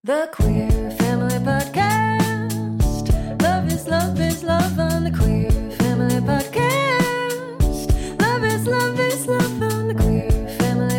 The Queer Family Podcast. Love is love on the Queer Family Podcast. Love is love on the Queer Family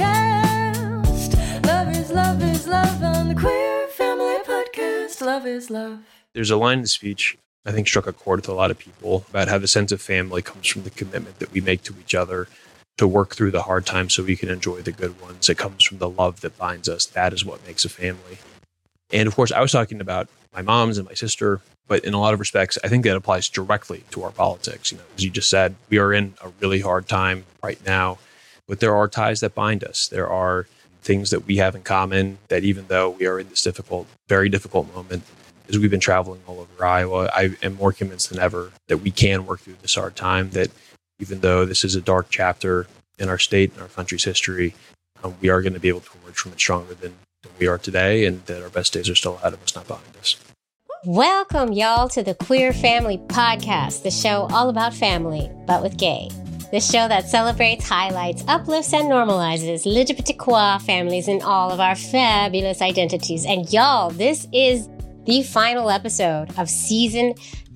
Podcast. Love is love on the Queer Family Podcast. Love is love. There's a line in the speech I think struck a chord with a lot of people about how the sense of family comes from the commitment that we make to each other to work through the hard times so we can enjoy the good ones. It comes from the love that binds us. That is what makes a family. And of course, I was talking about my mom's and my sister, but in a lot of respects, I think that applies directly to our politics. You know, as you just said, we are in a really hard time right now, but there are ties that bind us. There are things that we have in common that even though we are in this difficult, very difficult moment, as we've been traveling all over Iowa, I am more convinced than ever that we can work through this hard time, that even though this is a dark chapter in our state and our country's history, we are going to be able to emerge from it stronger than we are today, and that our best days are still ahead of us, not behind us. Welcome, y'all, to the Queer Family Podcast, the show all about family, but with gay. The show that celebrates, highlights, uplifts, and normalizes LGBTQIA families in all of our fabulous identities. And y'all, this is the final episode of season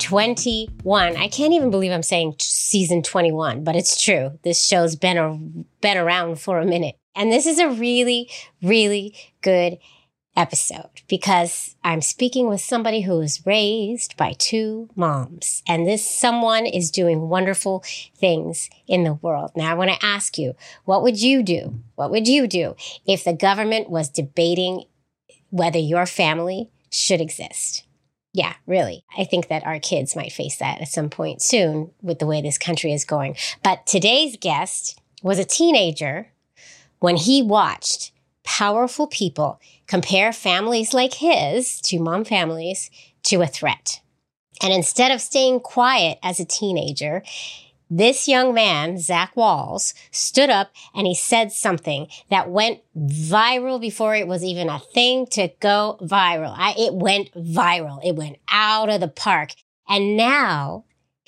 21. I can't even believe I'm saying season 21, but it's true. This show's been around for a minute. And this is a really, really good episode because I'm speaking with somebody who was raised by two moms. And this someone is doing wonderful things in the world. Now, I want to ask you, what would you do? What would you do if the government was debating whether your family should exist? Yeah, really. I think that our kids might face that at some point soon with the way this country is going. But today's guest was a teenager when he watched powerful people compare families like his, two mom families, to a threat. And instead of staying quiet as a teenager, this young man, Zach Walls, stood up and he said something that went viral before it was even a thing to go viral. It went viral. It went out of the park. And now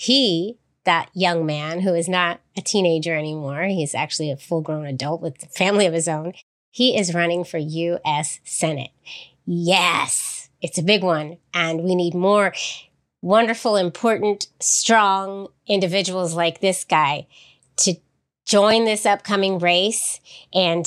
that young man who is not a teenager anymore, he's actually a full-grown adult with a family of his own, he is running for U.S. Senate. Yes, it's a big one. And we need more wonderful, important, strong individuals like this guy to join this upcoming race and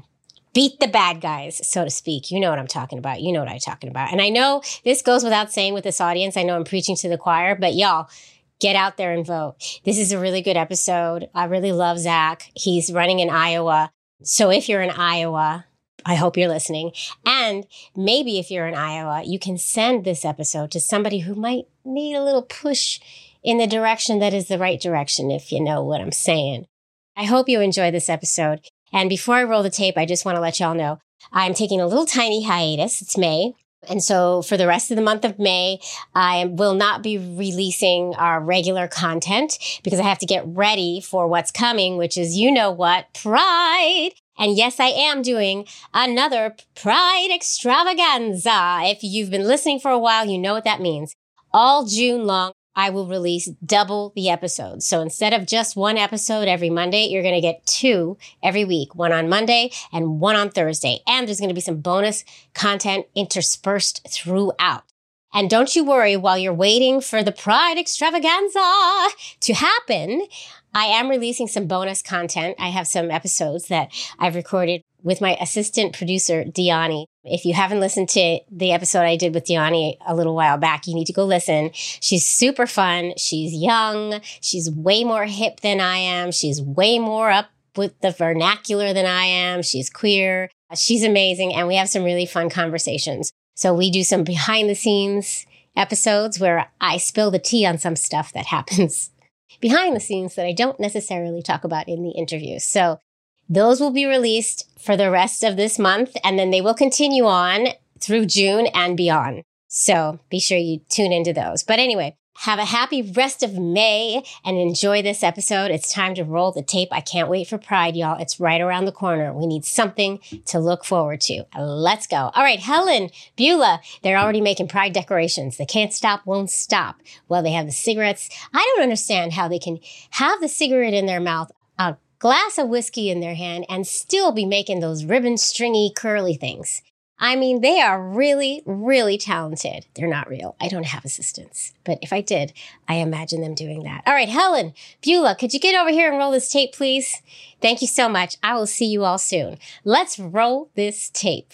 beat the bad guys, so to speak. You know what I'm talking about. You know what I'm talking about. And I know this goes without saying with this audience. I know I'm preaching to the choir, but y'all, get out there and vote. This is a really good episode. I really love Zach. He's running in Iowa. So if you're in Iowa, I hope you're listening. And maybe if you're in Iowa, you can send this episode to somebody who might need a little push in the direction that is the right direction, if you know what I'm saying. I hope you enjoy this episode. And before I roll the tape, I just want to let y'all know I'm taking a little tiny hiatus. It's May. And so for the rest of the month of May, I will not be releasing our regular content because I have to get ready for what's coming, which is, you know what, Pride. And yes, I am doing another Pride extravaganza. If you've been listening for a while, you know what that means. All June long, I will release double the episodes. So instead of just one episode every Monday, you're going to get two every week, one on Monday and one on Thursday. And there's going to be some bonus content interspersed throughout. And don't you worry, while you're waiting for the Pride extravaganza to happen, I am releasing some bonus content. I have some episodes that I've recorded with my assistant producer, Diani. If you haven't listened to the episode I did with Diani a little while back, you need to go listen. She's super fun. She's young. She's way more hip than I am. She's way more up with the vernacular than I am. She's queer. She's amazing. And we have some really fun conversations. So we do some behind the scenes episodes where I spill the tea on some stuff that happens behind the scenes that I don't necessarily talk about in the interviews. So those will be released for the rest of this month, and then they will continue on through June and beyond. So be sure you tune into those. But anyway, have a happy rest of May and enjoy this episode. It's time to roll the tape. I can't wait for Pride, y'all. It's right around the corner. We need something to look forward to. Let's go. All right, Helen, Beulah, they're already making Pride decorations. They can't stop, won't stop. Well, they have the cigarettes. I don't understand how they can have the cigarette in their mouth, a glass of whiskey in their hand, and still be making those ribbon, stringy, curly things. I mean, they are really, really talented. They're not real. I don't have assistants. But if I did, I imagine them doing that. All right, Helen, Beulah, could you get over here and roll this tape, please? Thank you so much. I will see you all soon. Let's roll this tape.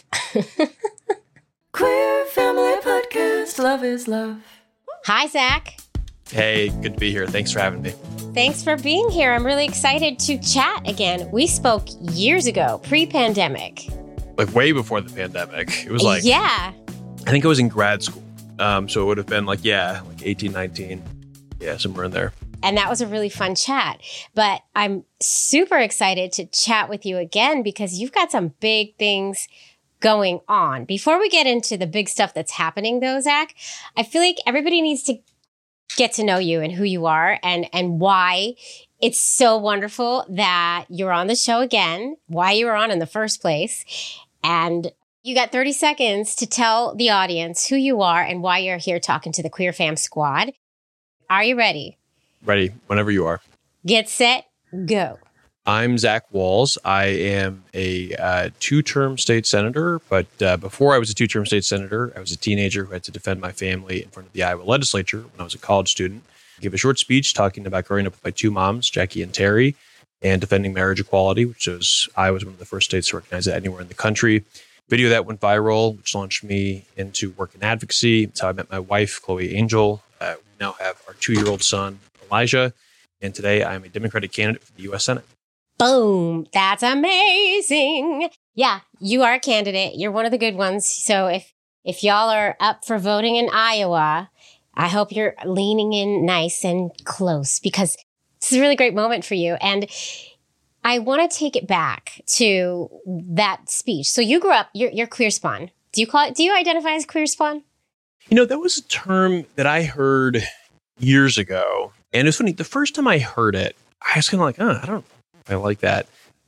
Queer Family Podcast. Love is love. Hi, Zach. Hey, good to be here. Thanks for having me. Thanks for being here. I'm really excited to chat again. We spoke years ago, pre-pandemic. Like way before the pandemic. It was like, yeah. I think I was in grad school. So it would have been like 18, 19. Yeah, somewhere in there. And that was a really fun chat. But I'm super excited to chat with you again because you've got some big things going on. Before we get into the big stuff that's happening though, Zach, I feel like everybody needs to get to know you and who you are and why it's so wonderful that you're on the show again, why you were on in the first place. And you got 30 seconds to tell the audience who you are and why you're here talking to the Queer Fam Squad. Are you ready? Ready, whenever you are. Get set, go. I'm Zach Walls. I am a two-term state senator, but before I was a two-term state senator, I was a teenager who had to defend my family in front of the Iowa legislature when I was a college student. I gave a short speech talking about growing up with my two moms, Jackie and Terry, and defending marriage equality, which was Iowa was one of the first states to recognize it anywhere in the country. Video that went viral, which launched me into work in advocacy. It's how I met my wife, Chloe Angel. We now have our 2-year-old son, Elijah, and today I'm a Democratic candidate for the U.S. Senate. Boom. That's amazing. Yeah, you are a candidate. You're one of the good ones. So if y'all are up for voting in Iowa, I hope you're leaning in nice and close because this is a really great moment for you. And I want to take it back to that speech. So you grew up, you're queer spawn. Do you identify as queer spawn? You know, that was a term that I heard years ago. And it's funny, the first time I heard it, I was kind of like, I don't know. I like that.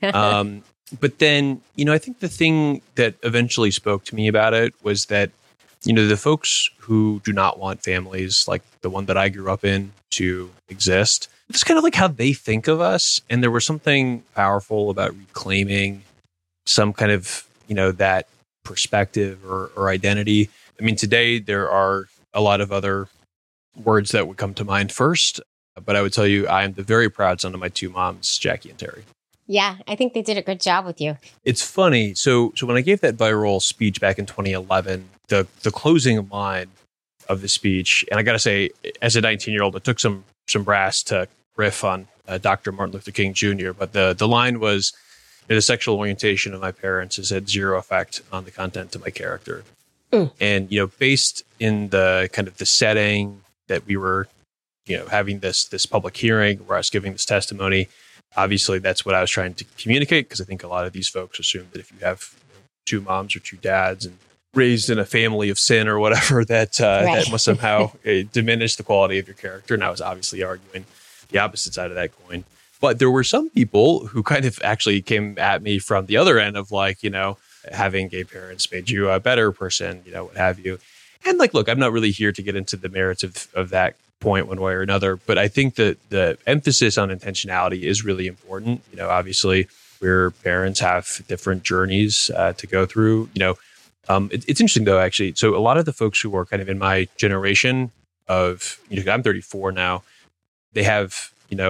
But then, I think the thing that eventually spoke to me about it was that, the folks who do not want families like the one that I grew up in to exist, it's kind of like how they think of us. And there was something powerful about reclaiming some kind of, that perspective or identity. I mean, today there are a lot of other words that would come to mind first. But I would tell you, I am the very proud son of my two moms, Jackie and Terry. Yeah, I think they did a good job with you. It's funny. So when I gave that viral speech back in 2011, the closing line of the speech, and I got to say, as a 19-year-old, it took some brass to riff on Dr. Martin Luther King Jr., but the line was, the sexual orientation of my parents has had zero effect on the content of my character. And, based in the kind of the setting that we were having this public hearing where I was giving this testimony, obviously that's what I was trying to communicate because I think a lot of these folks assume that if you have two moms or two dads and raised in a family of sin or whatever, that must somehow diminish the quality of your character. And I was obviously arguing the opposite side of that coin. But there were some people who kind of actually came at me from the other end of like, having gay parents made you a better person, what have you. And like, look, I'm not really here to get into the merits of that point one way or another, but I think that the emphasis on intentionality is really important. Obviously, where parents have different journeys to go through. It's interesting though, actually. So a lot of the folks who are kind of in my generation of, I'm 34 now, they have,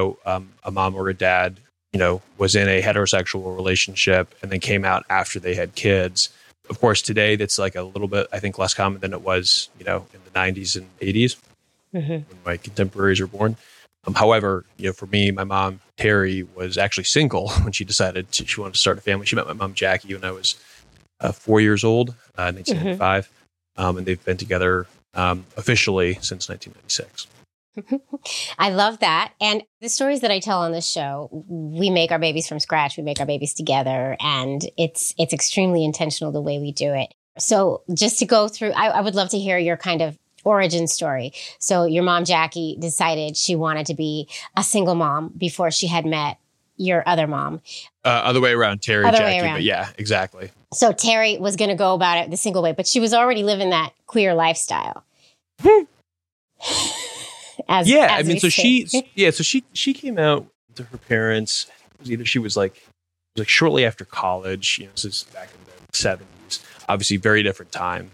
a mom or a dad, was in a heterosexual relationship and then came out after they had kids. Of course, today that's like a little bit, I think, less common than it was, in the 90s and 80s when my contemporaries were born. However, for me, my mom, Terry, was actually single when she decided she wanted to start a family. She met my mom, Jackie, when I was 4 years old, 1995. And they've been together officially since 1996. I love that. And the stories that I tell on this show, we make our babies from scratch. We make our babies together. And it's extremely intentional the way we do it. So just to go through, I would love to hear your kind of origin story. So your mom, Jackie, decided she wanted to be a single mom before she had met your other mom. Other way around, Terry, Other Jackie. way around. But yeah, exactly. So Terry was going to go about it the single way, but she was already living that queer lifestyle. She came out to her parents. It was either she was like shortly after college, this is back in the 70s. obviously very different time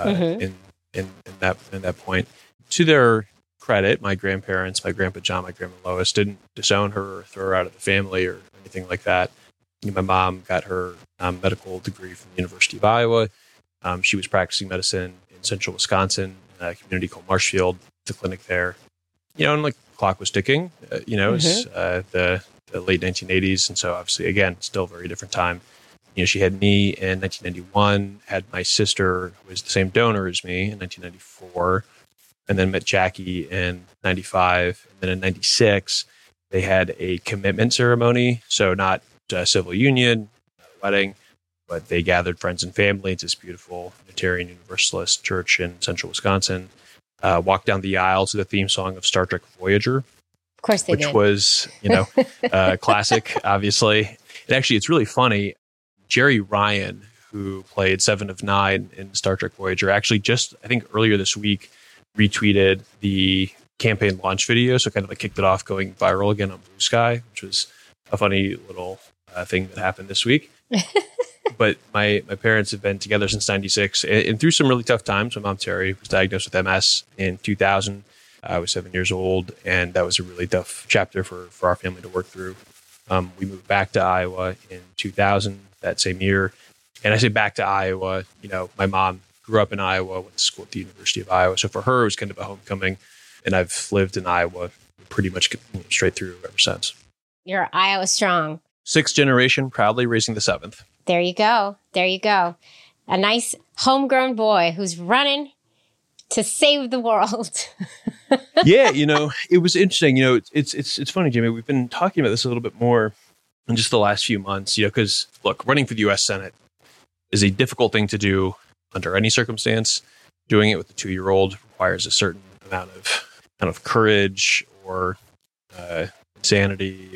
in that point. To their credit, my grandparents, my grandpa John, my grandma Lois, didn't disown her or throw her out of the family or anything like that. My mom got her medical degree from the University of Iowa. She was practicing medicine in central Wisconsin, in a community called Marshfield, the clinic there. And like the clock was ticking, it was the late 1980s. And so obviously, again, still a very different time. She had me in 1991, had my sister, who was the same donor as me, in 1994, and then met Jackie in 95. And then in 96, they had a commitment ceremony. So not a civil union, not a wedding, but they gathered friends and family to this beautiful Unitarian Universalist church in central Wisconsin, walked down the aisle to the theme song of Star Trek Voyager. Of course they did. Which was, classic, obviously. And actually, it's really funny. Jerry Ryan, who played Seven of Nine in Star Trek Voyager, actually just, I think earlier this week, retweeted the campaign launch video. So kind of like kicked it off going viral again on Blue Sky, which was a funny little thing that happened this week. But my parents have been together since 96 and through some really tough times. My mom, Terry, was diagnosed with MS in 2000. I was 7 years old, and that was a really tough chapter for our family to work through. We moved back to Iowa in 2000, that same year. And I say back to Iowa, my mom grew up in Iowa, went to school at the University of Iowa. So for her, it was kind of a homecoming. And I've lived in Iowa pretty much straight through ever since. You're Iowa strong. 6th generation, proudly raising the 7th. There you go. There you go. A nice homegrown boy who's running to save the world. Yeah, it was interesting. It's funny, Jimmy. We've been talking about this a little bit more in just the last few months, because look, running for the U.S. Senate is a difficult thing to do under any circumstance. Doing it with a 2-year-old requires a certain amount of kind of courage or insanity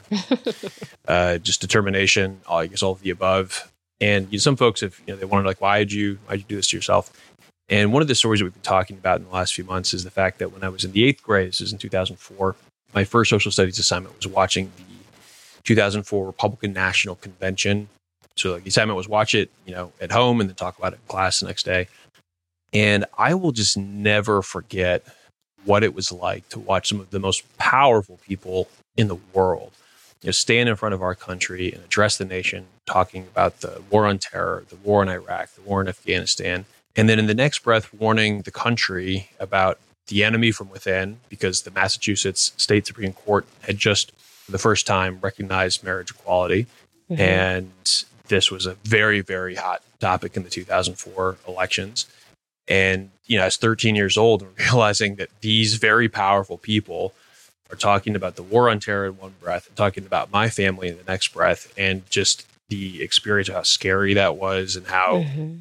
or just determination. I guess all of the above. And some folks have, they wonder like, why'd you do this to yourself? And one of the stories that we've been talking about in the last few months is the fact that when I was in the 8th grade, this is in 2004, my first social studies assignment was watching the 2004 Republican National Convention. So the assignment was watch it, at home and then talk about it in class the next day. And I will just never forget what it was like to watch some of the most powerful people in the world, stand in front of our country and address the nation, talking about the war on terror, the war in Iraq, the war in Afghanistan. And then in the next breath, warning the country about the enemy from within, because the Massachusetts State Supreme Court had just, for the first time, recognized marriage equality. Mm-hmm. And this was a very, very hot topic in the 2004 elections. And, I was 13 years old and realizing that these very powerful people are talking about the war on terror in one breath and talking about my family in the next breath. And just the experience of how scary that was and how... Mm-hmm.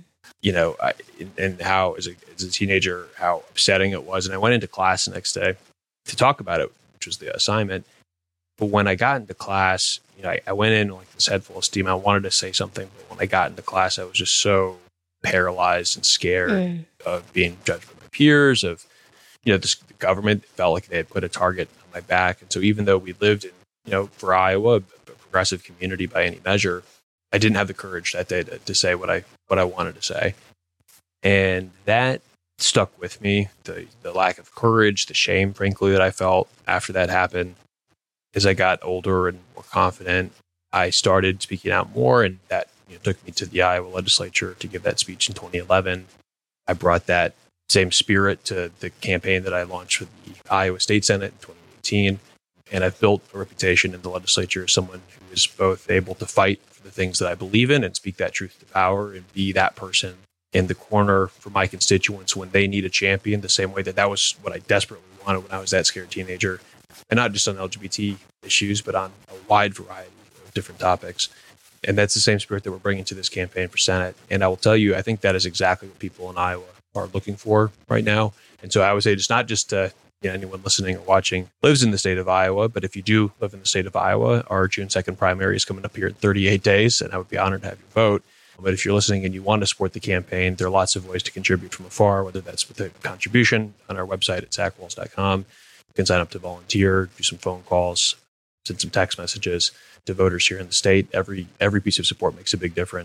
And how as a teenager, how upsetting it was. And I went into class the next day to talk about it, which was the assignment. But when I got into class, I went in like this head full of steam. I wanted to say something, but when I got into class, I was just so paralyzed and scared of being judged by my peers, of, the government felt like they had put a target on my back. And so even though we lived in, for Iowa, a progressive community by any measure, I didn't have the courage that day to say what I wanted to say. And that stuck with me, the lack of courage, the shame, frankly, that I felt after that happened. As I got older and more confident, I started speaking out more, and that took me to the Iowa legislature to give that speech in 2011. I brought that same spirit to the campaign that I launched for the Iowa State Senate in 2018. And I've built a reputation in the legislature as someone who is both able to fight for the things that I believe in and speak that truth to power and be that person in the corner for my constituents when they need a champion, the same way that was what I desperately wanted when I was that scared teenager. And not just on LGBT issues, but on a wide variety of different topics. And that's the same spirit that we're bringing to this campaign for Senate. And I will tell you, I think that is exactly what people in Iowa are looking for right now. And so I would say it's not just anyone listening or watching lives in the state of Iowa, but if you do live in the state of Iowa, our June 2nd primary is coming up here in 38 days, and I would be honored to have your vote. But if you're listening and you want to support the campaign, there are lots of ways to contribute from afar, whether that's with a contribution on our website at zachwalls.com. You can sign up to volunteer, do some phone calls, send some text messages to voters here in the state. Every piece of support makes a big difference.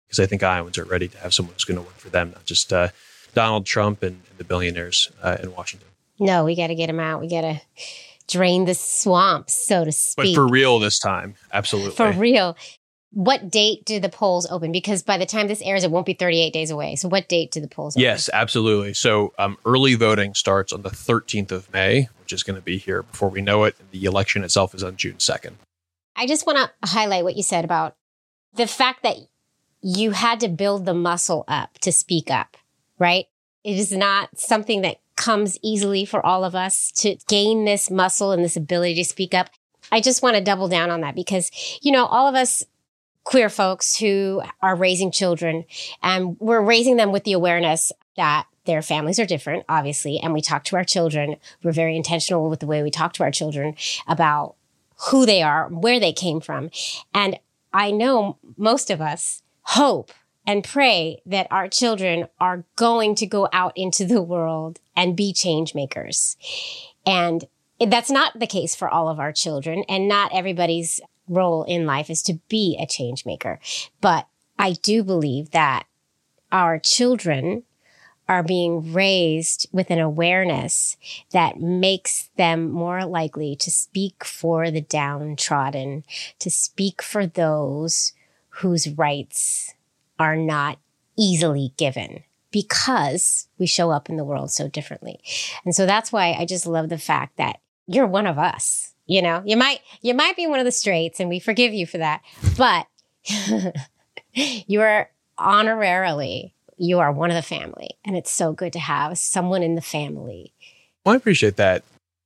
because I think Iowans are ready to have someone who's going to work for them, not just Donald Trump and the billionaires in Washington. No, we got to get them out. We got to drain the swamp, so to speak. But for real this time, absolutely. For real. What date do the polls open? Because by the time this airs, it won't be 38 days away. So what date do the polls open? Yes, absolutely. So early voting starts on the 13th of May, which is going to be here before we know it. And the election itself is on June 2nd. I just want to highlight what you said about the fact that you had to build the muscle up to speak up, right? It is not something that comes easily for all of us to gain this muscle and this ability to speak up. I just want to double down on that because, all of us queer folks who are raising children, and we're raising them with the awareness that their families are different, obviously. And we talk to our children. We're very intentional with the way we talk to our children about who they are, where they came from. And I know most of us hope and pray that our children are going to go out into the world and be change makers. And that's not the case for all of our children, and not everybody's role in life is to be a change maker. But I do believe that our children are being raised with an awareness that makes them more likely to speak for the downtrodden, to speak for those whose rights are not easily given, because we show up in the world so differently. And so that's why I just love the fact that you're one of us. You might be one of the straights, and we forgive you for that, but you are honorarily, you are one of the family. And it's so good to have someone in the family. Well, I appreciate that.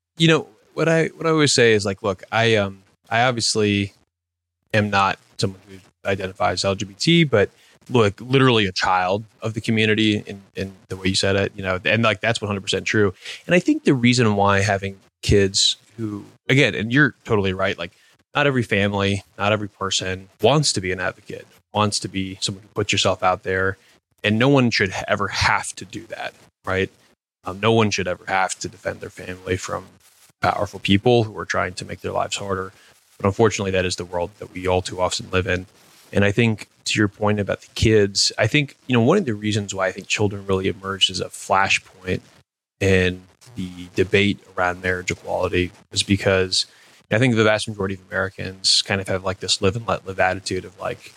What I always say is like, look, I obviously am not someone who identifies LGBT, but look, literally a child of the community in the way you said it, and like that's 100% true. And I think the reason why having kids who, again, and you're totally right, like not every family, not every person wants to be an advocate, wants to be someone who puts yourself out there, and no one should ever have to do that, right? No one should ever have to defend their family from powerful people who are trying to make their lives harder. But unfortunately, that is the world that we all too often live in. And I think to your point about the kids, I think, one of the reasons why I think children really emerged as a flashpoint in the debate around marriage equality is because I think the vast majority of Americans kind of have like this live and let live attitude of like,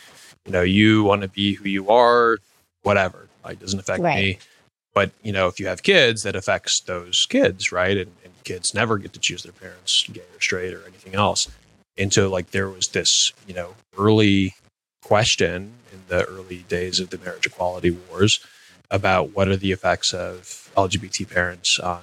you want to be who you are, whatever, like doesn't affect me. But, if you have kids, that affects those kids, right? And kids never get to choose their parents, gay or straight or anything else. And so like there was this, early question in the early days of the marriage equality wars about what are the effects of LGBT parents on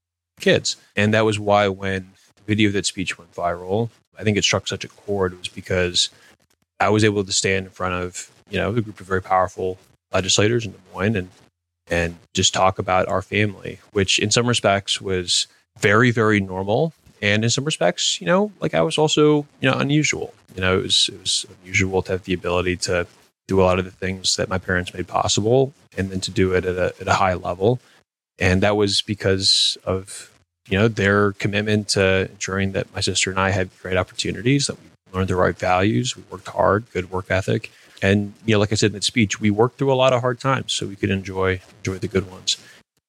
kids. And that was why when the video of that speech went viral, I think it struck such a chord, was because I was able to stand in front of, a group of very powerful legislators in Des Moines and just talk about our family, which in some respects was very, very normal. And in some respects, like I was also, unusual. It was unusual to have the ability to do a lot of the things that my parents made possible, and then to do it at a high level. And that was because of, their commitment to ensuring that my sister and I had great opportunities, that we learned the right values, we worked hard, good work ethic. And, like I said in that speech, we worked through a lot of hard times so we could enjoy the good ones.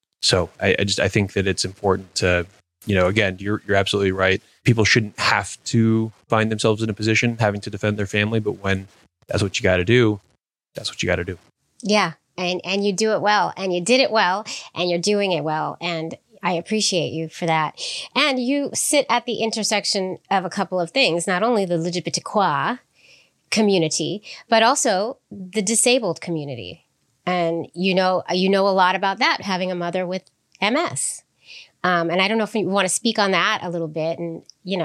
So I think that it's important to, again, you're absolutely right. People shouldn't have to find themselves in a position having to defend their family, but when that's what you got to do, that's what you got to do. Yeah. And you do it well, and you did it well, and you're doing it well. And I appreciate you for that. And you sit at the intersection of a couple of things, not only the LGBTQ community, but also the disabled community. And you know a lot about that, having a mother with MS. And I don't know if you want to speak on that a little bit. And,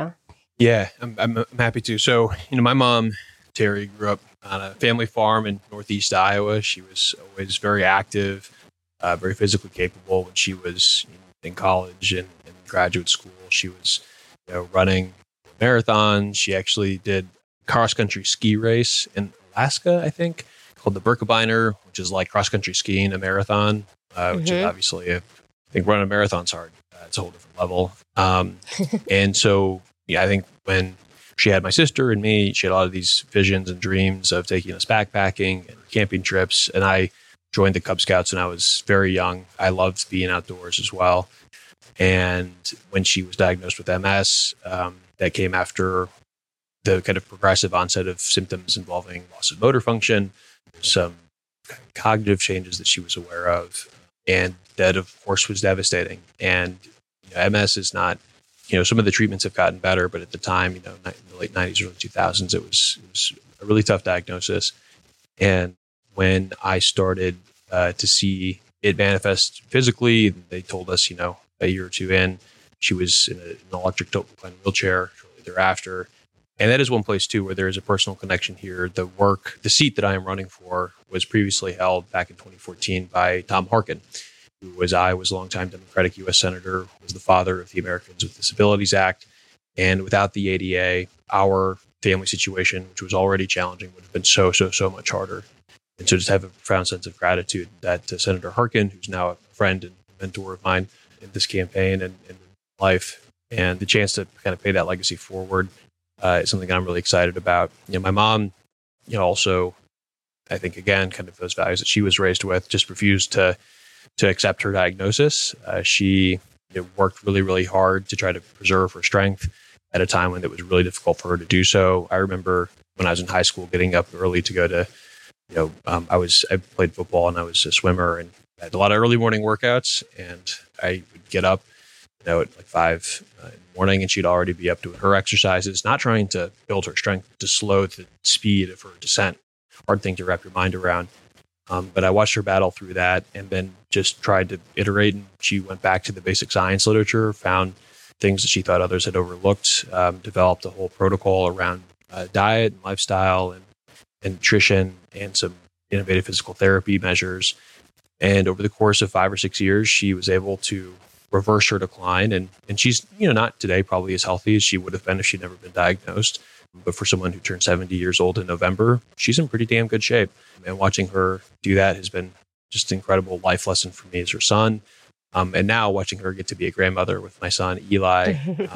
Yeah, I'm happy to. So, my mom, Terry, grew up on a family farm in Northeast Iowa. She was always very active, very physically capable. When she was in college and in graduate school, she was running marathons. She actually did a cross-country ski race in Alaska, I think, called the Birkebeiner, which is like cross-country skiing, a marathon, which is obviously, I think running a marathon's hard. It's a whole different level. And so, I think when she had my sister and me. She had a lot of these visions and dreams of taking us backpacking and camping trips. And I joined the Cub Scouts when I was very young. I loved being outdoors as well. And when she was diagnosed with MS, that came after the kind of progressive onset of symptoms involving loss of motor function, some cognitive changes that she was aware of. And that, of course, was devastating. And MS is not, some of the treatments have gotten better, but at the time, in the late 90s, early 2000s, it was a really tough diagnosis. And when I started to see it manifest physically, they told us, a year or two in, she was in an electric tilt recline wheelchair shortly thereafter. And that is one place, too, where there is a personal connection here. The seat that I am running for was previously held back in 2014 by Tom Harkin, who was a longtime Democratic U.S. Senator, was the father of the Americans with Disabilities Act. And without the ADA, our family situation, which was already challenging, would have been so much harder. And so just have a profound sense of gratitude that Senator Harkin, who's now a friend and mentor of mine in this campaign and in life, and the chance to kind of pay that legacy forward is something I'm really excited about. My mom, also, I think, again, kind of those values that she was raised with, just refused to accept her diagnosis. She worked really, really hard to try to preserve her strength at a time when it was really difficult for her to do so. I remember when I was in high school, getting up early to go to, I played football and I was a swimmer and I had a lot of early morning workouts, and I would get up, at like 5 in the morning, and she'd already be up doing her exercises, not trying to build her strength, to slow the speed of her descent. Hard thing to wrap your mind around. But I watched her battle through that and then just tried to iterate. And she went back to the basic science literature, found things that she thought others had overlooked, developed a whole protocol around diet and lifestyle and nutrition and some innovative physical therapy measures. And over the course of 5 or 6 years, she was able to reverse her decline. And she's, not today probably as healthy as she would have been if she'd never been diagnosed. But for someone who turned 70 years old in November, she's in pretty damn good shape. And watching her do that has been just an incredible life lesson for me as her son. And now watching her get to be a grandmother with my son, Eli,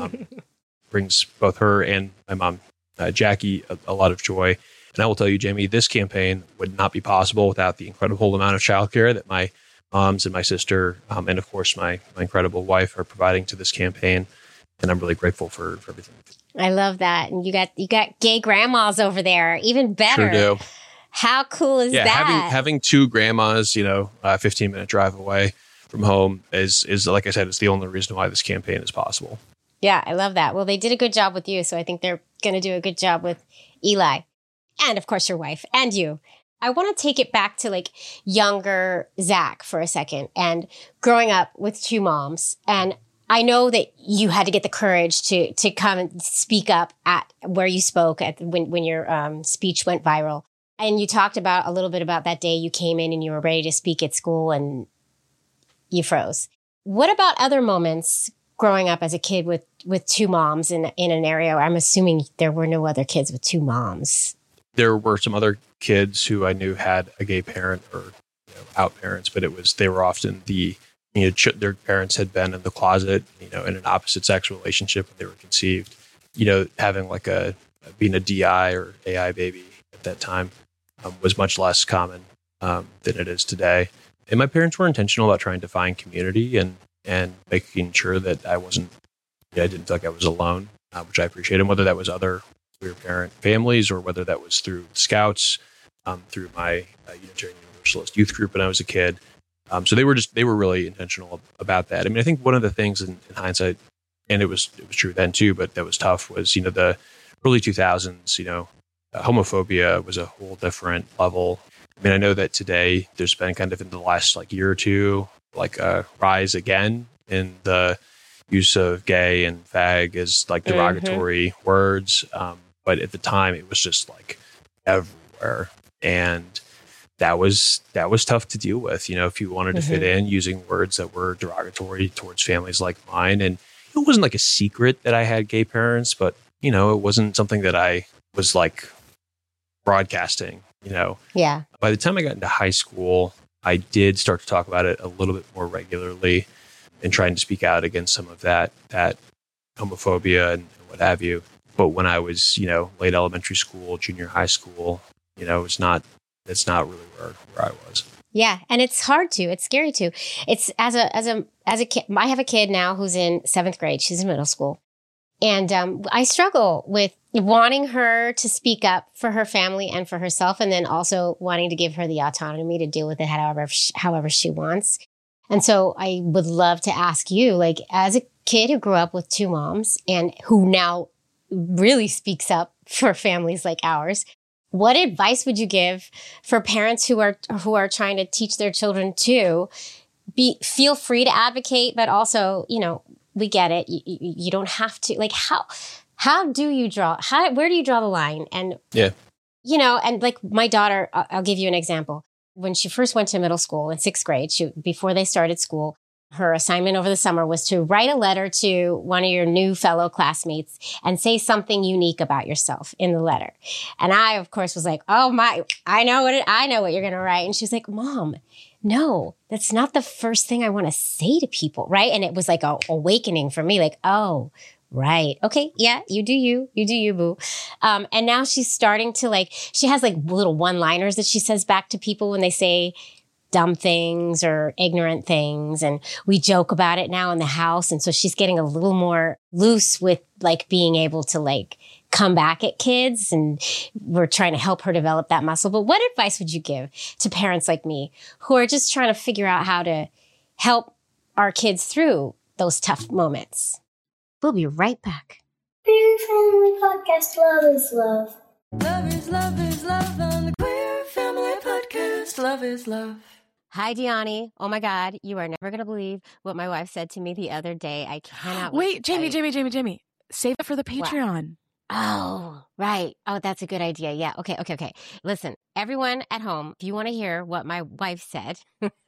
brings both her and my mom, Jackie, a lot of joy. And I will tell you, Jamie, this campaign would not be possible without the incredible amount of childcare that my moms and my sister, and of course my incredible wife, are providing to this campaign. And I'm really grateful for everything. I love that. And you got gay grandmas over there. Even better. Sure do. How cool is that? Having 2 grandmas, a 15-minute drive away from home is like I said, it's the only reason why this campaign is possible. Yeah, I love that. Well, they did a good job with you, so I think they're going to do a good job with Eli. And of course, your wife and you. I want to take it back to like younger Zach for a second and growing up with 2 moms. And I know that you had to get the courage to come and speak up at where you spoke when your speech went viral. And you talked about a little bit about that day you came in and you were ready to speak at school and you froze. What about other moments growing up as a kid with 2 moms in an area where I'm assuming there were no other kids with 2 moms? There were some other kids who I knew had a gay parent or out parents, but they were often their parents had been in the closet, in an opposite sex relationship when they were conceived. Having being a DI or AI baby at that time was much less common than it is today. And my parents were intentional about trying to find community and making sure that I didn't feel like I was alone, which I appreciated. Whether that was other queer parent families or whether that was through Scouts, through my Unitarian Universalist youth group when I was a kid. So they were really intentional about that. I mean, I think one of the things in hindsight, and it was true then too, but that was tough, was, the early 2000s, homophobia was a whole different level. I mean, I know that today there's been kind of in the last year or two, a rise again in the use of gay and fag as derogatory words. But at the time it was just everywhere. And that was tough to deal with, if you wanted to fit in using words that were derogatory towards families like mine. And it wasn't a secret that I had gay parents, but, it wasn't something that I was broadcasting, Yeah. By the time I got into high school, I did start to talk about it a little bit more regularly and trying to speak out against some of that homophobia and what have you. But when I was, late elementary school, junior high school, it's not really where I was. Yeah. And it's hard to, it's scary too. It's as a kid, I have a kid now who's in 7th grade. She's in middle school. And I struggle with wanting her to speak up for her family and for herself, and then also wanting to give her the autonomy to deal with it however she wants. And so I would love to ask you, like, as a kid who grew up with 2 moms and who now really speaks up for families like ours, what advice would you give for parents who are trying to teach their children to feel free to advocate, but also, we get it. You don't have to, like, how do you where do you draw the line? And, yeah, and like my daughter, I'll give you an example. When she first went to middle school in 6th grade, before they started school, her assignment over the summer was to write a letter to one of your new fellow classmates and say something unique about yourself in the letter. And I, of course, was like, oh my, I know what you're going to write. And she was like, Mom, no, that's not the first thing I want to say to people. Right. And it was like a awakening for me, like, oh, right. Okay. Yeah. You do you, boo. And now she's starting to she has like little one-liners that she says back to people when they say dumb things or ignorant things. And we joke about it now in the house. And so she's getting a little more loose with being able to come back at kids. And we're trying to help her develop that muscle. But what advice would you give to parents like me who are just trying to figure out how to help our kids through those tough moments? We'll be right back. Queer Family Podcast, love is love. Love is love on the Queer Family Podcast, love is love. Hi, Diani. Oh my God, you are never going to believe what my wife said to me the other day. I cannot wait. Jamie. Save it for the Patreon. Oh, right. Oh, that's a good idea. Yeah. Okay. Listen, everyone at home, if you want to hear what my wife said,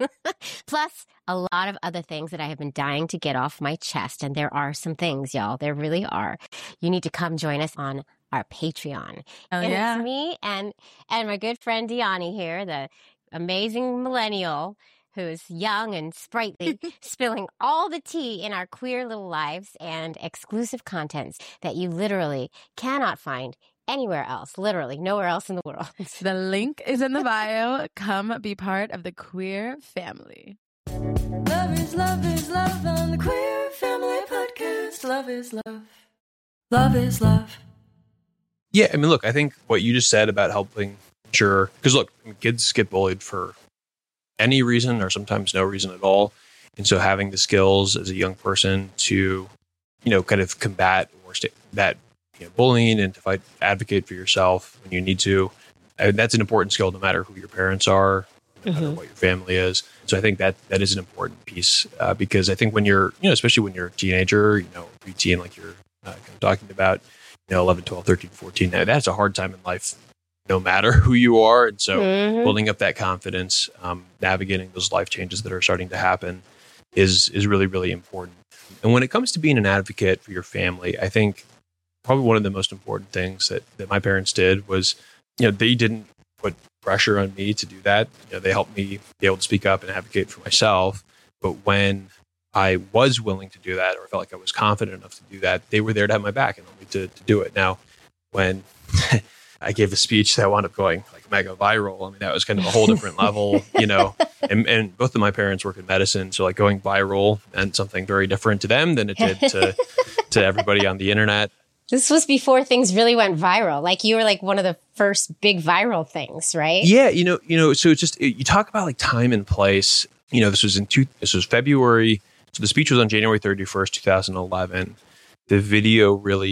plus a lot of other things that I have been dying to get off my chest, and there are some things, y'all, there really are, you need to come join us on our Patreon. Oh, and yeah. It's me and my good friend Diani here, the amazing millennial who's young and sprightly, spilling all the tea in our queer little lives and exclusive contents that you literally cannot find anywhere else, literally nowhere else in the world. The link is in the bio. Come be part of the queer family. Love is love on the Queer Family Podcast. Love is love. Love is love. Yeah, I mean, look, I think what you just said about helping because look, kids get bullied for any reason or sometimes no reason at all. And so having the skills as a young person to, kind of combat or that bullying and to advocate for yourself when you need to, that's an important skill no matter who your parents are, no matter what your family is. So I think that is an important piece because I think when you're, especially when you're a teenager, preteen, like you're kind of talking about, 11, 12, 13, 14, that's a hard time in life no matter who you are. And so building up that confidence, navigating those life changes that are starting to happen is really, really important. And when it comes to being an advocate for your family, I think probably one of the most important things that my parents did was, they didn't put pressure on me to do that. They helped me be able to speak up and advocate for myself. But when I was willing to do that or felt like I was confident enough to do that, they were there to have my back and help me to do it. Now, when I gave a speech that wound up going mega viral, I mean, that was kind of a whole different level, and both of my parents work in medicine. So going viral meant something very different to them than it did to everybody on the internet. This was before things really went viral. You were one of the first big viral things, right? Yeah. So it's just, you talk about time and place, this was February. So the speech was on January 31st, 2011. The video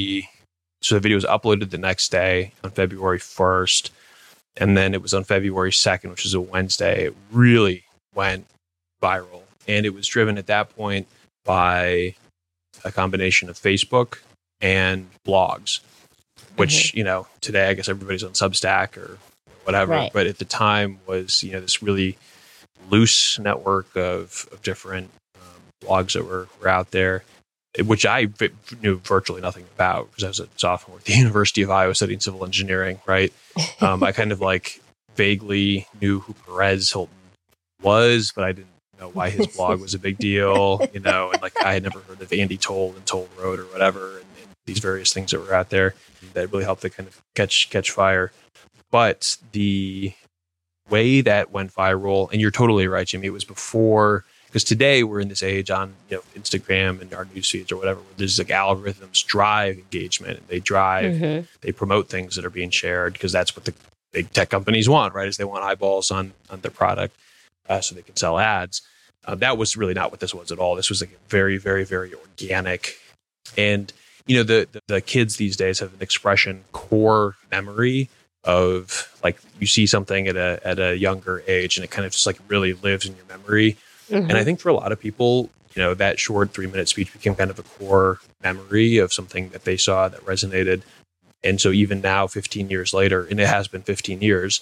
was uploaded the next day on February 1st. And then it was on February 2nd, which is a Wednesday. It really went viral. And it was driven at that point by a combination of Facebook and blogs, which, today I guess everybody's on Substack or whatever. Right. But at the time was, this really loose network of different blogs that were out there, which I knew virtually nothing about because I was a sophomore at the University of Iowa studying civil engineering, right? I kind of vaguely knew who Perez Hilton was, but I didn't know why his blog was a big deal, and I had never heard of Andy Toll and Toll Road or whatever. And these various things that were out there that really helped to kind of catch fire. But the way that went viral, and you're totally right, Jimmy, it was before, because today we're in this age on Instagram and our news feeds or whatever, where there's like algorithms drive engagement, and they promote things that are being shared because that's what the big tech companies want, right? Is they want eyeballs on their product so they can sell ads. That was really not what this was at all. This was like very, very, very organic. And, the kids these days have an expression, core memory of like you see something at a younger age and it kind of just like really lives in your memory. And I think for a lot of people, that short 3-minute speech became kind of a core memory of something that they saw that resonated. And so even now, 15 years later, and it has been 15 years,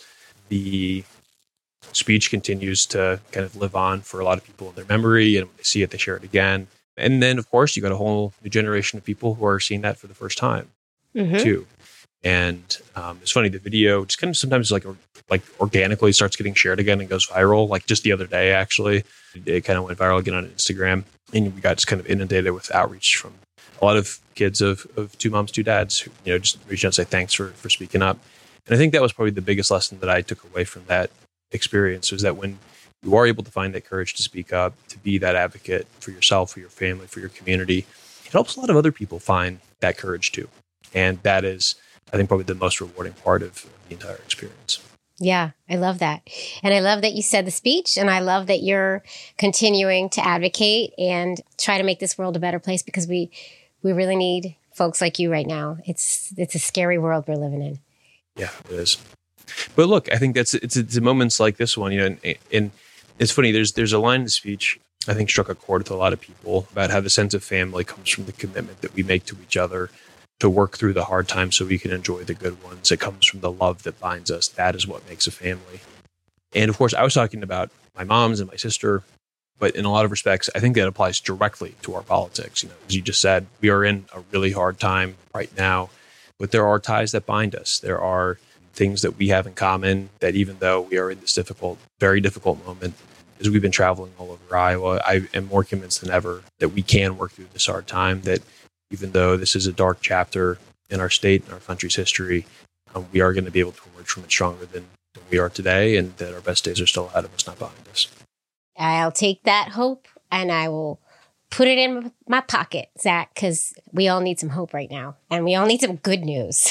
the speech continues to kind of live on for a lot of people in their memory. And when they see it, they share it again. And then, of course, you got a whole new generation of people who are seeing that for the first time, too. And it's funny, the video just kind of sometimes like organically starts getting shared again and goes viral. Like just the other day, actually, it kind of went viral again on Instagram. And we got just kind of inundated with outreach from a lot of kids of two moms, two dads who, just reached out and say thanks for speaking up. And I think that was probably the biggest lesson that I took away from that experience, was that when you are able to find that courage to speak up, to be that advocate for yourself, for your family, for your community, it helps a lot of other people find that courage too. And that is, I think, probably the most rewarding part of the entire experience. Yeah, I love that. And I love that you said the speech, and I love that you're continuing to advocate and try to make this world a better place, because we really need folks like you right now. It's a scary world we're living in. Yeah, it is. But look, I think it's moments like this one, and it's funny. There's a line in the speech I think struck a chord with a lot of people about how the sense of family comes from the commitment that we make to each other to work through the hard times so we can enjoy the good ones. It comes from the love that binds us. That is what makes a family. And of course, I was talking about my mom's and my sister, but in a lot of respects, I think that applies directly to our politics. As you just said, we are in a really hard time right now, but there are ties that bind us. There are things that we have in common that even though we are in this very difficult moment, as we've been traveling all over Iowa, I am more convinced than ever that we can work through this hard time, that even though this is a dark chapter in our state and our country's history, we are going to be able to emerge from it stronger than we are today, and that our best days are still ahead of us, not behind us. I'll take that hope and I will put it in my pocket, Zach, because we all need some hope right now, and we all need some good news.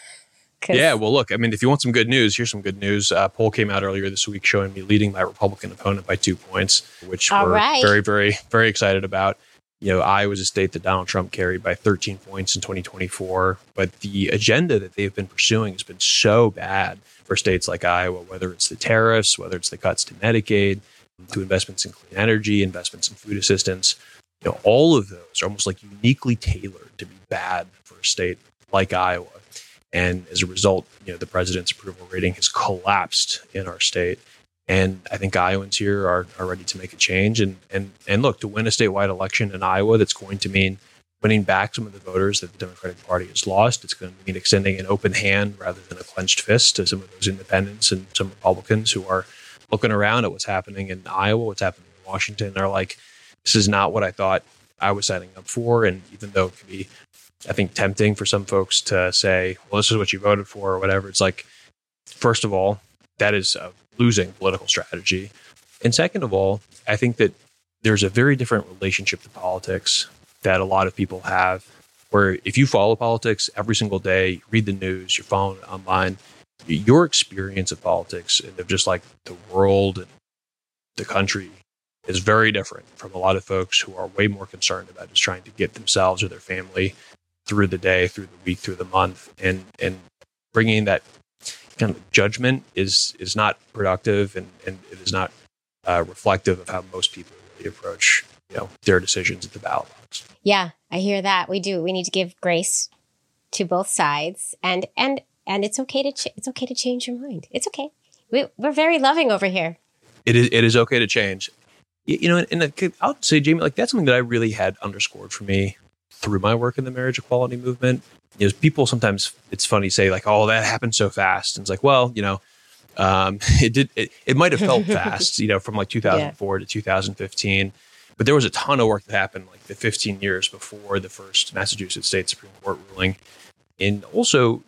Yeah, well, look, if you want some good news, here's some good news. A poll came out earlier this week showing me leading my Republican opponent by 2 points, which we're very, very, very excited about. Iowa's a state that Donald Trump carried by 13 points in 2024, but the agenda that they've been pursuing has been so bad for states like Iowa, whether it's the tariffs, whether it's the cuts to Medicaid, to investments in clean energy, investments in food assistance. All of those are almost like uniquely tailored to be bad for a state like Iowa. And as a result, the president's approval rating has collapsed in our state. And I think Iowans here are ready to make a change. And look, to win a statewide election in Iowa, that's going to mean winning back some of the voters that the Democratic Party has lost. It's going to mean extending an open hand rather than a clenched fist to some of those independents and some Republicans who are looking around at what's happening in Iowa, what's happening in Washington. And are like, this is not what I thought I was signing up for. And even though it can be, I think, tempting for some folks to say, well, this is what you voted for or whatever. It's like, first of all, that is a losing political strategy. And second of all, I think that there's a very different relationship to politics that a lot of people have, where if you follow politics every single day, read the news, you're following it online, your experience of politics and of just like the world and the country is very different from a lot of folks who are way more concerned about just trying to get themselves or their family through the day, through the week, through the month, and bringing that kind of judgment is not productive, and it is not reflective of how most people really approach their decisions at the ballot box. Yeah, I hear that. We do. We need to give grace to both sides, and it's okay to change your mind. It's okay. We're very loving over here. It is okay to change. And I'll say, Jamie, like that's something that I really had underscored for me through my work in the marriage equality movement. People sometimes, it's funny, say like, oh, that happened so fast. And it's like, well, it might have felt fast, from like 2004 to 2015. But there was a ton of work that happened like the 15 years before the first Massachusetts State Supreme Court ruling. And also,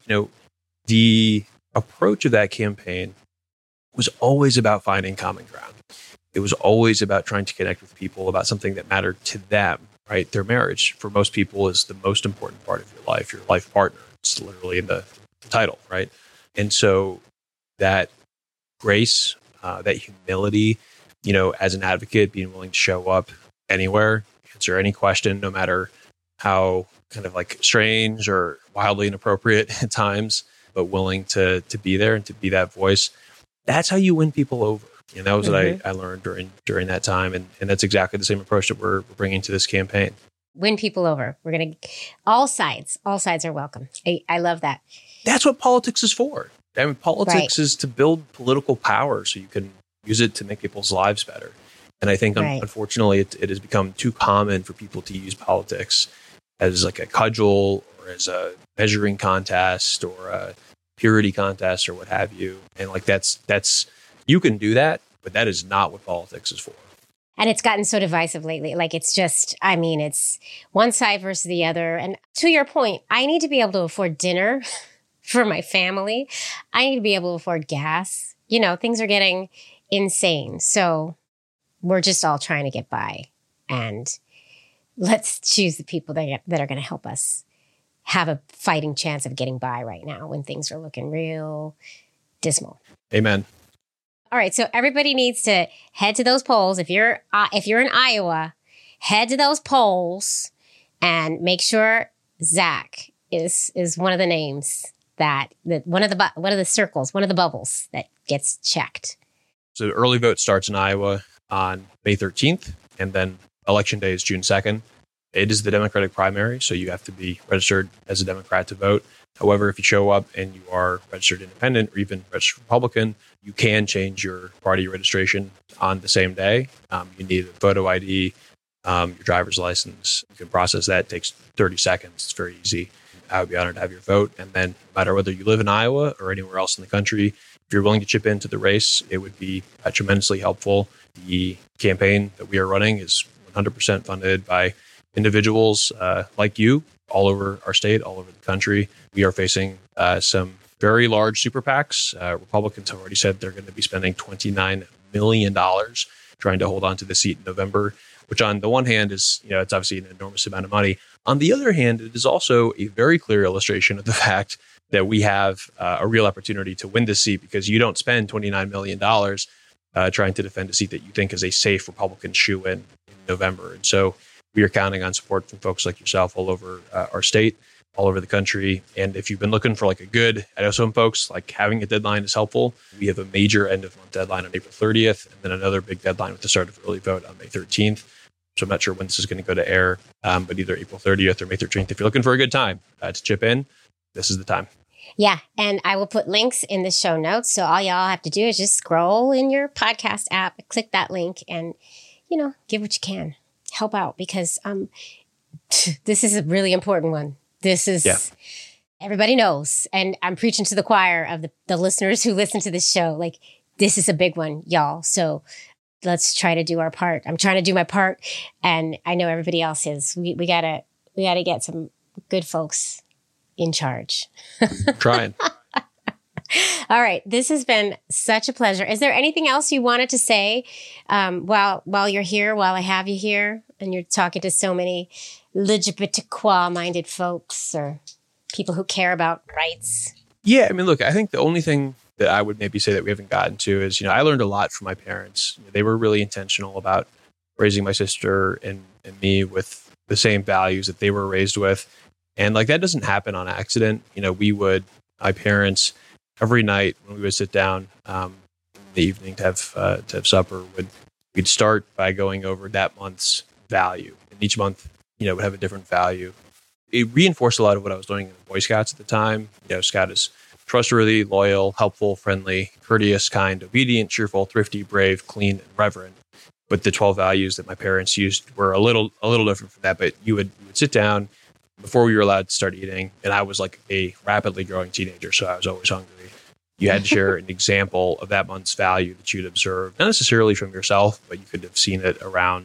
the approach of that campaign was always about finding common ground. It was always about trying to connect with people about something that mattered to them, right? Their marriage, for most people, is the most important part of your life partner. It's literally in the title, right? And so that grace, that humility, as an advocate, being willing to show up anywhere, answer any question, no matter how kind of like strange or wildly inappropriate at times, but willing to be there and to be that voice. That's how you win people over. And that was what I learned during that time. And that's exactly the same approach that we're bringing to this campaign. Win people over. We're going to, all sides are welcome. I love that. That's what politics is for. I mean, politics is to build political power so you can use it to make people's lives better. And I think, unfortunately, it has become too common for people to use politics as like a cudgel or as a measuring contest or a purity contest or what have you. And like that's you can do that, but that is not what politics is for. And it's gotten so divisive lately. Like it's just, it's one side versus the other. And to your point, I need to be able to afford dinner for my family. I need to be able to afford gas. Things are getting insane. So we're just all trying to get by. And let's choose the people that are going to help us have a fighting chance of getting by right now when things are looking real dismal. Amen. All right. So everybody needs to head to those polls. If you're in Iowa, head to those polls and make sure Zach is one of the names that one of the circles, one of the bubbles that gets checked. So early vote starts in Iowa on May 13th, and then election day is June 2nd. It is the Democratic primary, so you have to be registered as a Democrat to vote. However, if you show up and you are registered independent or even registered Republican, you can change your party registration on the same day. You need a photo ID, your driver's license. You can process that. It takes 30 seconds. It's very easy. I would be honored to have your vote. And then no matter whether you live in Iowa or anywhere else in the country, if you're willing to chip into the race, it would be tremendously helpful. The campaign that we are running is 100% funded by individuals like you all over our state, all over the country. We are facing some very large super PACs. Republicans have already said they're going to be spending $29 million trying to hold on to the seat in November, which on the one hand is, it's obviously an enormous amount of money. On the other hand, it is also a very clear illustration of the fact that we have a real opportunity to win this seat because you don't spend $29 million trying to defend a seat that you think is a safe Republican shoe-in November. And so we are counting on support from folks like yourself all over our state, all over the country. And if you've been looking for I know some folks like having a deadline is helpful. We have a major end of month deadline on April 30th, and then another big deadline with the start of early vote on May 13th. So I'm not sure when this is going to go to air, but either April 30th or May 13th. If you're looking for a good time to chip in, this is the time. Yeah. And I will put links in the show notes. So all y'all have to do is just scroll in your podcast app, click that link and, give what you can. Help out because this is a really important one. This is, everybody knows. And I'm preaching to the choir of the listeners who listen to this show. Like, this is a big one, y'all. So let's try to do our part. I'm trying to do my part. And I know everybody else is. We gotta get some good folks in charge. Trying. All right. This has been such a pleasure. Is there anything else you wanted to say while you're here, while I have you here and you're talking to so many LGBTQ-minded folks or people who care about rights? Yeah. Look, I think the only thing that I would maybe say that we haven't gotten to is, I learned a lot from my parents. They were really intentional about raising my sister and me with the same values that they were raised with. And that doesn't happen on accident. My parents, every night when we would sit down in the evening to have supper, we'd start by going over that month's value. And each month, would have a different value. It reinforced a lot of what I was doing in the Boy Scouts at the time. Scout is trustworthy, loyal, helpful, friendly, courteous, kind, obedient, cheerful, thrifty, brave, clean, and reverent. But the 12 values that my parents used were a little different from that. But you would sit down before we were allowed to start eating, and I was like a rapidly growing teenager, so I was always hungry. You had to share an example of that month's value that you'd observed, not necessarily from yourself, but you could have seen it around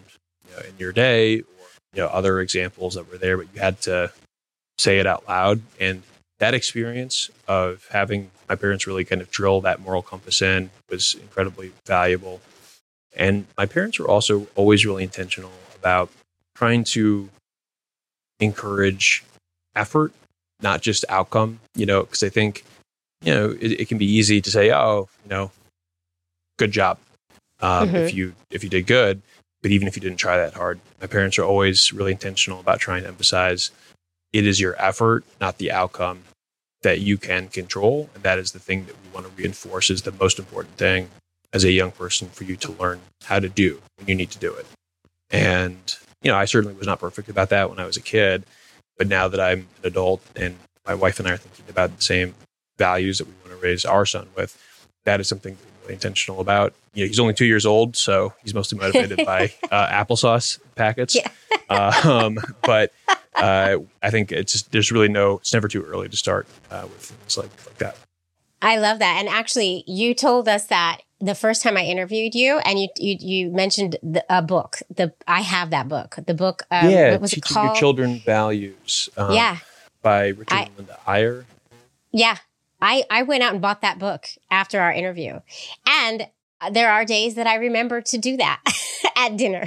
in your day, or other examples that were there, but you had to say it out loud. And that experience of having my parents really kind of drill that moral compass in was incredibly valuable. And my parents were also always really intentional about trying to encourage effort, not just outcome, because I think, it can be easy to say, oh, good job. If you did good, but even if you didn't try that hard, my parents are always really intentional about trying to emphasize it is your effort, not the outcome, that you can control. And that is the thing that we want to reinforce is the most important thing as a young person for you to learn how to do when you need to do it. And, I certainly was not perfect about that when I was a kid, but now that I'm an adult and my wife and I are thinking about the same values that we want to raise our son with, that is something we're really intentional about. He's only 2 years old, so he's mostly motivated by applesauce packets. Yeah. But I think it's never too early to start with things like that. I love that. And actually, you told us that the first time I interviewed you, and you mentioned a book. I have that book. The book, what was it called? Teaching Your Children Values. By Richard and Linda Eyre. Yeah. I went out and bought that book after our interview. And there are days that I remember to do that at dinner.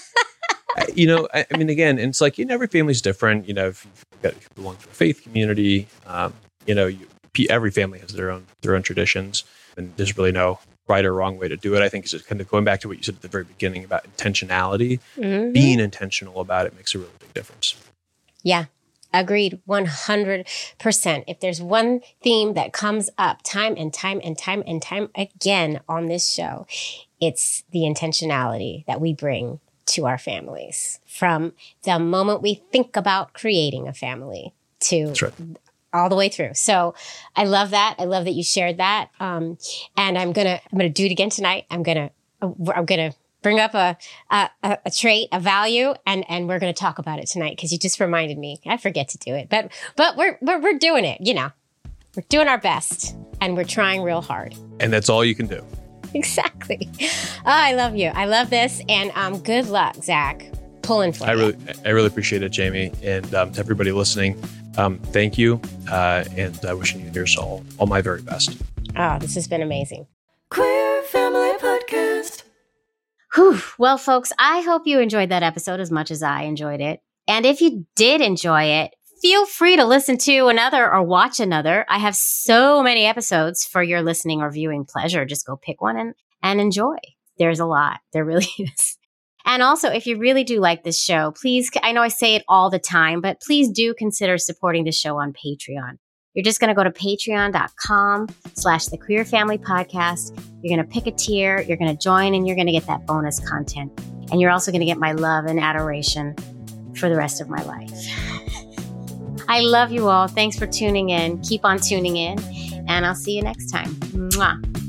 I mean, again, it's like, every family's different. If you belong to a faith community, every family has their own traditions, and there's really no right or wrong way to do it. I think it's just kind of going back to what you said at the very beginning about intentionality. Mm-hmm. Being intentional about it makes a really big difference. Yeah. Agreed. 100%. If there's one theme that comes up time and time again on this show, it's the intentionality that we bring to our families from the moment we think about creating a family to all the way through. So I love that. I love that you shared that. And I'm gonna do it again tonight. I'm gonna bring up a trait, a value, and we're going to talk about it tonight because you just reminded me. I forget to do it, but we're doing it. We're doing our best, and we're trying real hard. And that's all you can do. Exactly. Oh, I love you. I love this, and good luck, Zach. Pulling for you. I really appreciate it, Jamie, and to everybody listening, thank you, and wishing you and yours all my very best. Oh, this has been amazing. Queer Family Podcast. Whew. Well, folks, I hope you enjoyed that episode as much as I enjoyed it. And if you did enjoy it, feel free to listen to another or watch another. I have so many episodes for your listening or viewing pleasure. Just go pick one and enjoy. There's a lot. There really is. And also, if you really do like this show, please, I know I say it all the time, but please do consider supporting the show on Patreon. You're just going to go to patreon.com/The Queer Family Podcast. You're going to pick a tier, you're going to join, and you're going to get that bonus content. And you're also going to get my love and adoration for the rest of my life. I love you all. Thanks for tuning in. Keep on tuning in, and I'll see you next time. Mwah.